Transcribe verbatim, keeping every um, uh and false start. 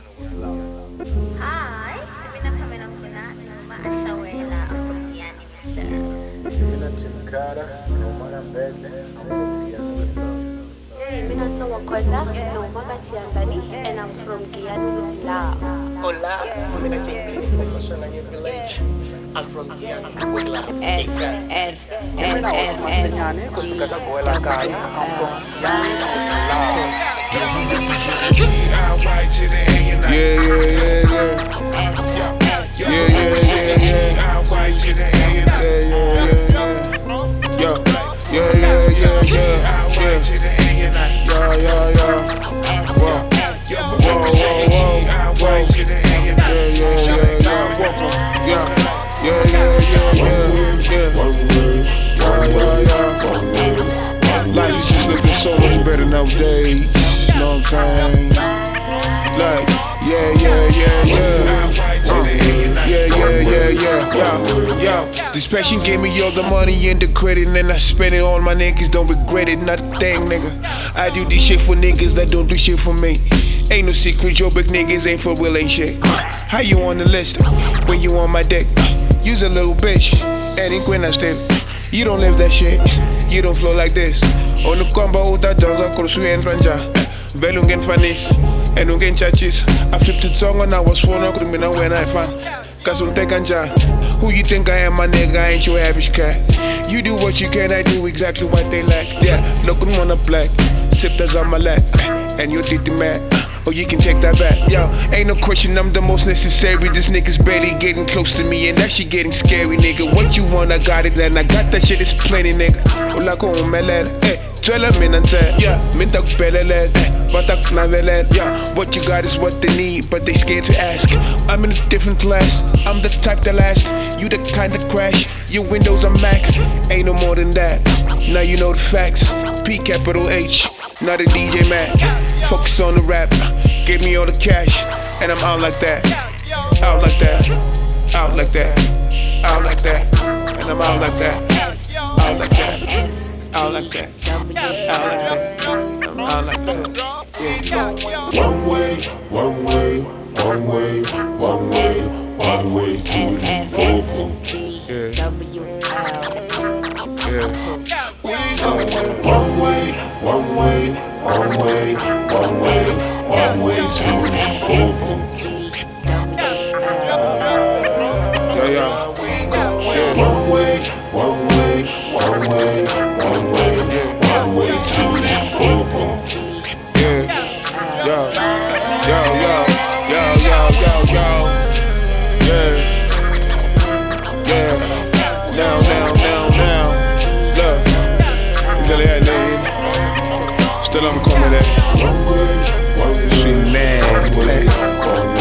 Hi, kami na kami ng kuna ng maasawela ang pagkiyani nila. Mina Timkara, no man bed, I'm from Guyana. Mina Sawakosa, no Magasiambani, and I'm from Guyana with love. Hola, I'm in a J P, Masana Village. I'm from Guyana with love. F F F F F G I'm from Guyana with love. Yeah, yeah, yeah, yeah. Yeah, yeah, yeah, yeah. Yeah, yeah, yeah, yeah. Yeah, yeah, yeah, yeah. Yeah, yeah, yeah. Whoa, whoa, whoa, whoa, whoa. Yeah, yeah, yeah, yeah. Welcome. Yeah, yeah, yeah, yeah, yeah. Yeah, yeah, yeah. Life is just looking so much better nowadays. You know what I'm saying? Like, yeah, yeah, yeah, yeah. Uh, yeah, yeah, yeah, yeah, yeah, yeah. This passion gave me all the money and the credit, and I spend it on my niggas, don't regret it, not a thing, nigga. I do this shit for niggas that don't do shit for me. Ain't no secret, your big niggas ain't for real, ain't shit. How you on the list when you on my dick? You's a little bitch, and in Queen I step. You don't live that shit, you don't flow like this. On the combo, uta danza, kursu en ranja. Belungen fanis, and ungen chachis. I flipped the song and I was phone up me now when I found. Cause un tekanja. Who you think I am, my nigga? I ain't your average cat. You do what you can, I do exactly what they lack. Yeah, look on the black, sip that's on my lap, and you did the mad. Oh, you can take that back. Yo, ain't no question, I'm the most necessary. This nigga's barely getting close to me, and that shit getting scary, nigga. What you want, I got it, and I got that shit, it's plenty, nigga. Hola con melel, eh. Twella minante, yeah. Mintak beleled, eh. Batak naveled, yeah. What you got is what they need, but they scared to ask. I'm in a different class, I'm the type that last. You the kind that crash, your Windows are Mac. Ain't no more than that, now you know the facts. P capital H, not a D J man. Focus on the rap, give me all the cash, and I'm out like that. Out like that, out like that, out like that, and I'm out like that. Out like that, out like that, out like that, I'm out like that. Yeah. One way, one way, one way, one way, one way to the vocal. Yeah. Yeah. One way, one way, one way, one way, one way to the vocal. Yeah, yeah. One way, one way, one way, one way, one way to the vocal. Yeah, yo, yo, yo, yo, yo, yo, yo, yeah, yeah, now, now, now, now, look, until I leave, still I'm coming there, she mad,